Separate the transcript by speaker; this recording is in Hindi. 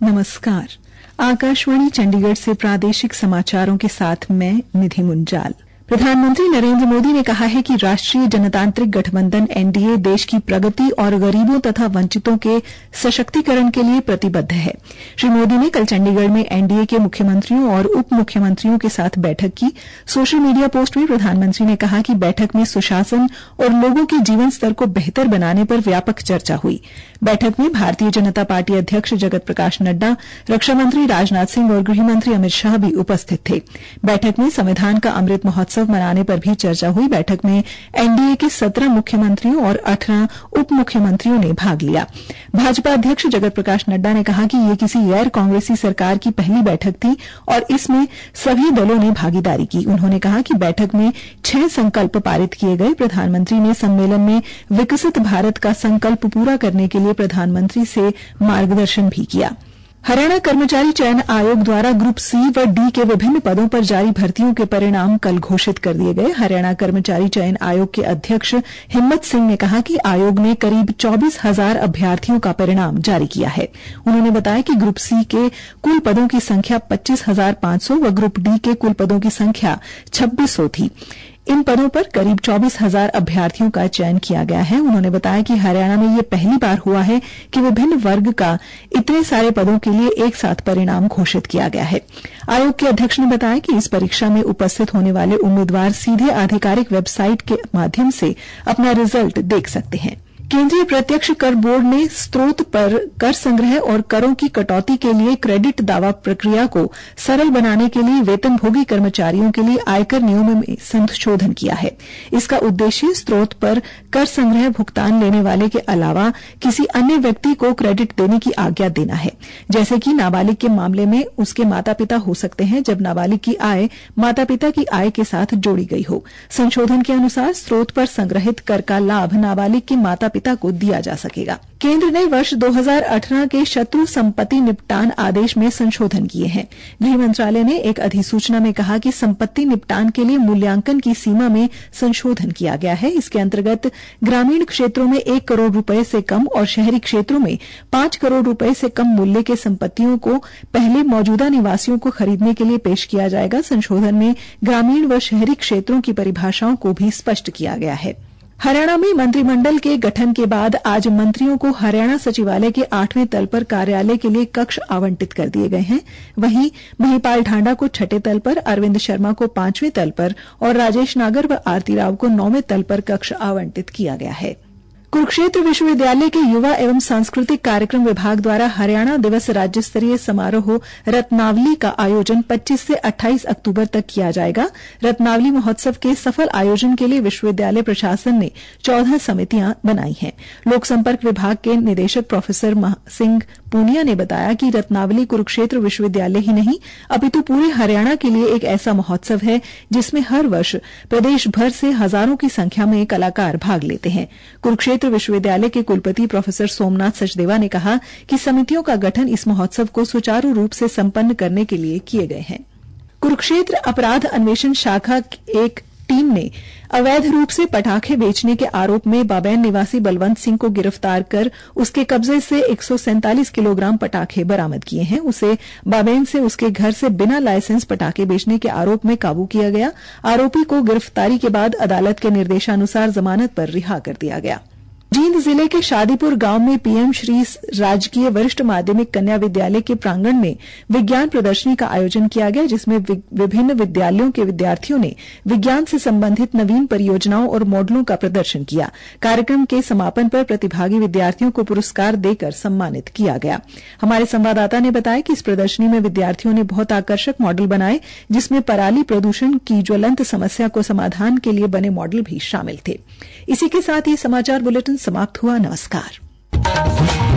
Speaker 1: नमस्कार। आकाशवाणी चंडीगढ़ से प्रादेशिक समाचारों के साथ मैं निधि मुंजाल। प्रधानमंत्री नरेंद्र मोदी ने कहा है कि राष्ट्रीय जनतांत्रिक गठबंधन एनडीए देश की प्रगति और गरीबों तथा वंचितों के सशक्तिकरण के लिए प्रतिबद्ध है। श्री मोदी ने कल चंडीगढ़ में एनडीए के मुख्यमंत्रियों और उप मुख्यमंत्रियों के साथ बैठक की। सोशल मीडिया पोस्ट में प्रधानमंत्री ने कहा कि बैठक में सुशासन और लोगों के जीवन स्तर को बेहतर बनाने पर व्यापक चर्चा हुई। बैठक में भारतीय जनता पार्टी अध्यक्ष जगत प्रकाश नड्डा, रक्षा मंत्री राजनाथ सिंह और गृह मंत्री अमित शाह भी उपस्थित थे। बैठक में संविधान का अमृत महोत्सव मनाने पर भी चर्चा हुई। बैठक में एनडीए के 17 मुख्यमंत्रियों और 18 उप मुख्यमंत्रियों ने भाग लिया। भाजपा अध्यक्ष जगत प्रकाश नड्डा ने कहा कि ये किसी गैर कांग्रेसी सरकार की पहली बैठक थी और इसमें सभी दलों ने भागीदारी की। उन्होंने कहा कि बैठक में 6 संकल्प पारित किए गए। प्रधानमंत्री ने सम्मेलन में विकसित भारत का संकल्प पूरा करने के लिए प्रधानमंत्री से मार्गदर्शन भी किया। हरियाणा कर्मचारी चयन आयोग द्वारा ग्रुप सी व डी के विभिन्न पदों पर जारी भर्तियों के परिणाम कल घोषित कर दिए गए। हरियाणा कर्मचारी चयन आयोग के अध्यक्ष हिम्मत सिंह ने कहा कि आयोग ने करीब 24,000 अभ्यर्थियों का परिणाम जारी किया है। उन्होंने बताया कि ग्रुप सी के कुल पदों की संख्या 25,500 व ग्रुप डी के कुल पदों की संख्या 2600 थी। इन पदों पर करीब 24,000 अभ्यर्थियों का चयन किया गया है। उन्होंने बताया कि हरियाणा में ये पहली बार हुआ है कि विभिन्न वर्ग का इतने सारे पदों के लिए एक साथ परिणाम घोषित किया गया है। आयोग के अध्यक्ष ने बताया कि इस परीक्षा में उपस्थित होने वाले उम्मीदवार सीधे आधिकारिक वेबसाइट के माध्यम से अपना रिजल्ट देख सकते हैं। केंद्रीय प्रत्यक्ष कर बोर्ड ने स्रोत पर कर संग्रह और करों की कटौती के लिए क्रेडिट दावा प्रक्रिया को सरल बनाने के लिए वेतनभोगी कर्मचारियों के लिए आयकर नियमों में संशोधन किया है। इसका उद्देश्य स्रोत पर कर संग्रह भुगतान लेने वाले के अलावा किसी अन्य व्यक्ति को क्रेडिट देने की आज्ञा देना है। जैसे कि नाबालिग के मामले में उसके माता पिता हो सकते हैं जब नाबालिग की आय माता पिता की आय के साथ जोड़ी गई हो। संशोधन के अनुसार स्रोत पर संग्रहित कर का लाभ नाबालिग के माता पिता को दिया जा सकेगा। केंद्र ने वर्ष 2018 के शत्रु संपत्ति निपटान आदेश में संशोधन किए हैं। गृह मंत्रालय ने एक अधिसूचना में कहा कि संपत्ति निपटान के लिए मूल्यांकन की सीमा में संशोधन किया गया है। इसके अंतर्गत ग्रामीण क्षेत्रों में 1 करोड़ रुपए से कम और शहरी क्षेत्रों में 5 करोड़ रुपए से कम मूल्य के संपत्तियों को पहले मौजूदा निवासियों को खरीदने के लिए पेश किया जाएगा। संशोधन में ग्रामीण व शहरी क्षेत्रों की परिभाषाओं को भी स्पष्ट किया गया है। हरियाणा में मंत्रिमंडल के गठन के बाद आज मंत्रियों को हरियाणा सचिवालय के 8वें तल पर कार्यालय के लिए कक्ष आवंटित कर दिए गए हैं। वहीं महिपाल ढांडा को 6ठे तल पर, अरविंद शर्मा को 5वें तल पर और राजेश नागर व आरती राव को 9वें तल पर कक्ष आवंटित किया गया है। कुरुक्षेत्र विश्वविद्यालय के युवा एवं सांस्कृतिक कार्यक्रम विभाग द्वारा हरियाणा दिवस राज्य स्तरीय समारोह रत्नावली का आयोजन 25 से 28 अक्टूबर तक किया जाएगा। रत्नावली महोत्सव के सफल आयोजन के लिए विश्वविद्यालय प्रशासन ने 14 समितियां बनाई हैं। लोक संपर्क विभाग के निदेशक प्रोफेसर सिंह पूनिया ने बताया कि रत्नावली कुरुक्षेत्र विश्वविद्यालय ही नहीं अपितु पूरे हरियाणा के लिए एक ऐसा महोत्सव है जिसमें हर वर्ष प्रदेश भर से हजारों की संख्या में कलाकार भाग लेते हैं। कुरुक्षेत्र विश्वविद्यालय के कुलपति प्रोफेसर सोमनाथ सचदेवा ने कहा कि समितियों का गठन इस महोत्सव को सुचारू रूप से संपन्न करने के लिए किए गए हैं। कुरुक्षेत्र अपराध अन्वेषण शाखा एक टीम ने अवैध रूप से पटाखे बेचने के आरोप में बाबैन निवासी बलवंत सिंह को गिरफ्तार कर उसके कब्जे से 147 किलोग्राम पटाखे बरामद किए हैं। उसे बाबैन से उसके घर से बिना लाइसेंस पटाखे बेचने के आरोप में काबू किया गया। आरोपी को गिरफ्तारी के बाद अदालत के निर्देशानुसार जमानत पर रिहा कर दिया गया। जींद जिले के शादीपुर गांव में पीएम श्री राजकीय वरिष्ठ माध्यमिक कन्या विद्यालय के प्रांगण में विज्ञान प्रदर्शनी का आयोजन किया गया, जिसमें विभिन्न विद्यालयों के विद्यार्थियों ने विज्ञान से संबंधित नवीन परियोजनाओं और मॉडलों का प्रदर्शन किया। कार्यक्रम के समापन पर प्रतिभागी विद्यार्थियों को पुरस्कार देकर सम्मानित किया गया। हमारे संवाददाता ने बताया कि इस प्रदर्शनी में विद्यार्थियों ने बहुत आकर्षक मॉडल बनाए, जिसमें पराली प्रदूषण की ज्वलंत समस्या को समाधान के लिए बने मॉडल भी शामिल थे। इसी के साथ ये समाचार बुलेटिन समाप्त हुआ। नमस्कार।